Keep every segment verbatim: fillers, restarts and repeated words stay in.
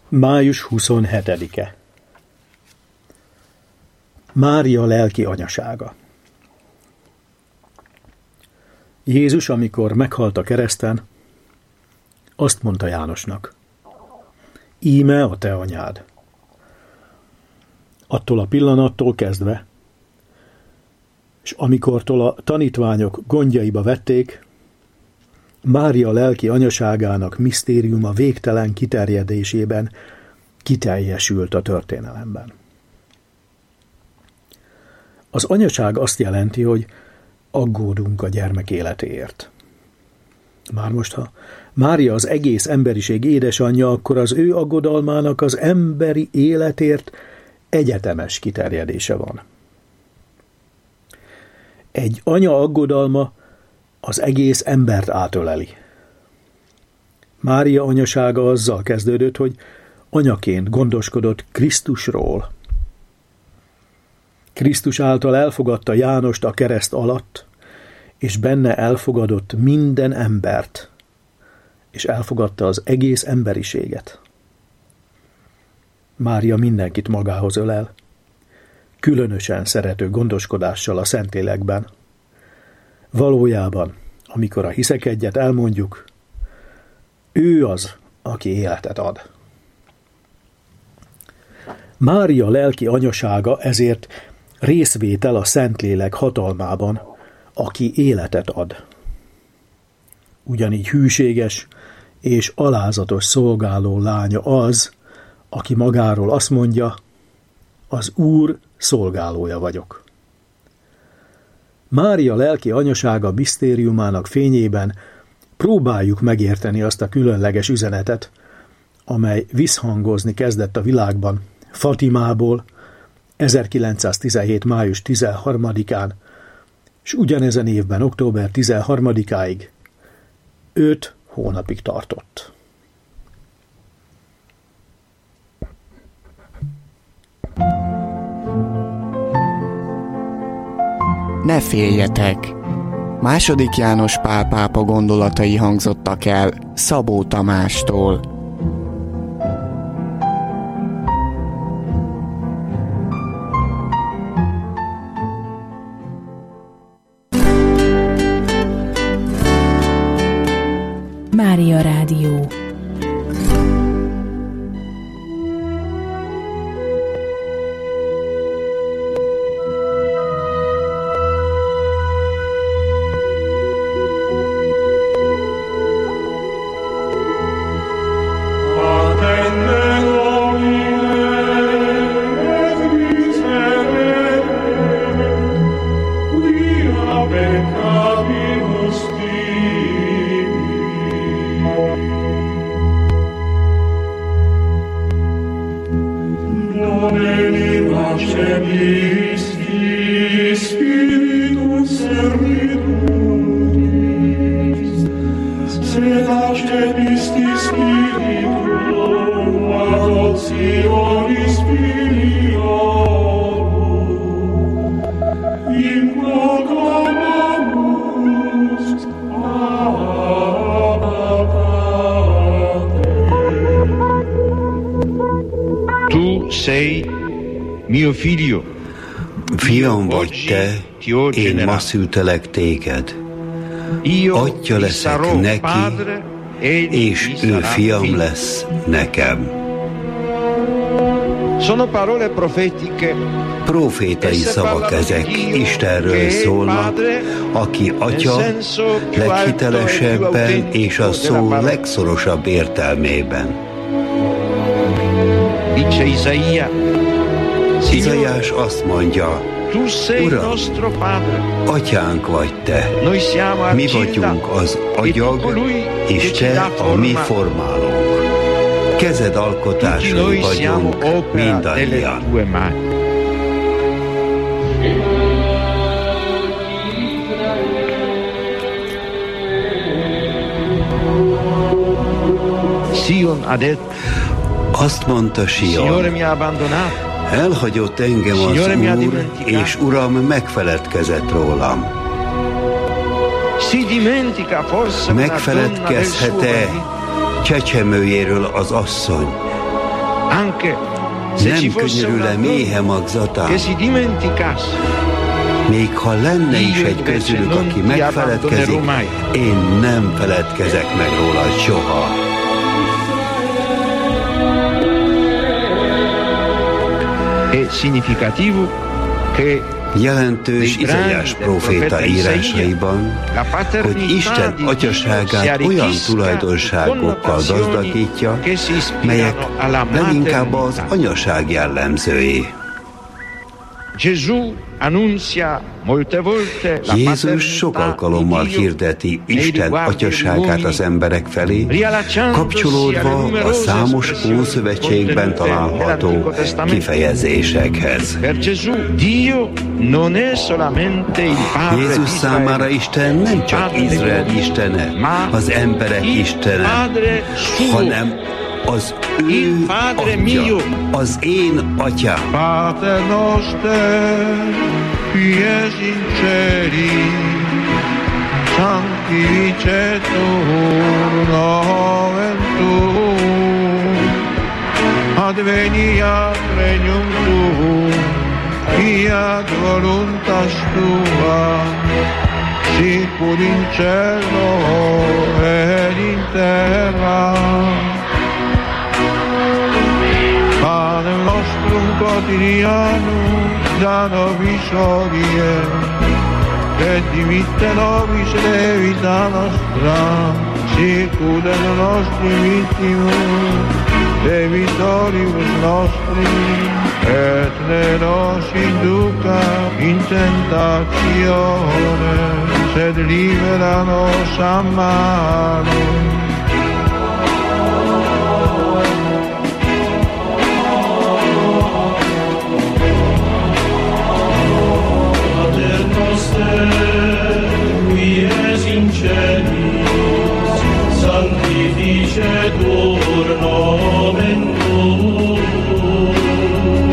május huszonhetedike. Mária lelki anyasága. Jézus, amikor meghalt a kereszten, azt mondta Jánosnak: íme a te anyád. Attól a pillanattól kezdve, és amikortól a tanítványok gondjaiba vették, Mária lelki anyaságának misztériuma végtelen kiterjedésében kiteljesült a történelemben. Az anyaság azt jelenti, hogy aggódunk a gyermek életéért. Már most, ha Mária az egész emberiség édesanyja, akkor az ő aggodalmának az emberi életért egyetemes kiterjedése van. Egy anya aggodalma az egész embert átöleli. Mária anyasága azzal kezdődött, hogy anyaként gondoskodott Krisztusról. Krisztus által elfogadta Jánost a kereszt alatt, és benne elfogadott minden embert, és elfogadta az egész emberiséget. Mária mindenkit magához ölel, különösen szerető gondoskodással a Szentlélekben. Valójában, amikor a hiszek egyet elmondjuk, ő az, aki életet ad. Mária lelki anyasága ezért részvétel a Szentlélek hatalmában, aki életet ad. Ugyanígy hűséges és alázatos szolgáló lánya az, aki magáról azt mondja: az Úr szolgálója vagyok. Mária lelki anyasága misztériumának fényében próbáljuk megérteni azt a különleges üzenetet, amely visszhangozni kezdett a világban Fatimából ezerkilencszáztizenhét. május tizenharmadikán, és ugyanezen évben október tizenharmadikáig öt hónapig tartott. Ne féljetek! Második János Pál pápa gondolatai hangzottak el Szabó Tamástól. Mária Rádió. Fiam vagy te, én ma szültelek téged. Atya leszek neki, és ő fiam lesz nekem. Profétai szavak ezek, Istenről szólnak, aki atya leghitelesebben és a szó legszorosabb értelmében. Izaiás azt mondja: Uram, atyánk vagy te, mi vagyunk az agyag, és te a mi formálónk. Kezed alkotásai vagyunk mindannyian. Azt mondta Sion: elhagyott engem az Úr, és Uram megfeledkezett rólam. Megfeledkezhet-e csecsemőjéről az asszony, Nem könyörül-e méhe magzatán? Még ha lenne is egy közülük, aki megfeledkezik, én nem feledkezek meg róla soha. Jelentős Izaiás próféta írásaiban, hogy Isten atyaságát olyan tulajdonságokkal gazdagítja, melyek leginkább az anyaság jellemzői. Jézus sok alkalommal hirdeti Isten atyaságát az emberek felé, kapcsolódva a számos Ószövetségben található kifejezésekhez. Jézus számára Isten nem csak Izrael istene, az emberek istene, hanem az ő atya, az én atyám. Pater noster, qui es in celi, sanctificetur nomen tuum, adveniat regnum tuum, fiat voluntas tua, sicur in cielo et in terra. Pane nostrum quotidianum da nobis hodie, et dimitte nobis debita nostra, sicur et nostri vittimus debitoribus nostri, et ne nos induca in tentatione, sed libera nos a malo. Qui es in celis, sanctificetur nomen tuum,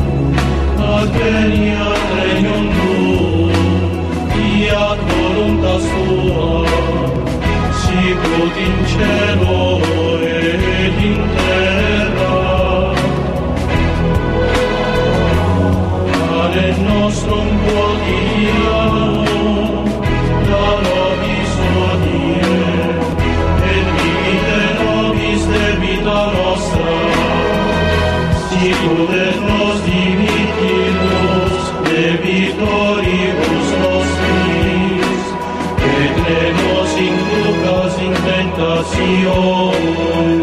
adveniat regnum tuum, fiat voluntas tua, sicut in cielo et in terra. Pane nostrum quotidianum da nobis hodie, et dimitte nobis debita nostra, sicur et nos dimittimus debitoribus nostris, et ne nos inducas in tentatione,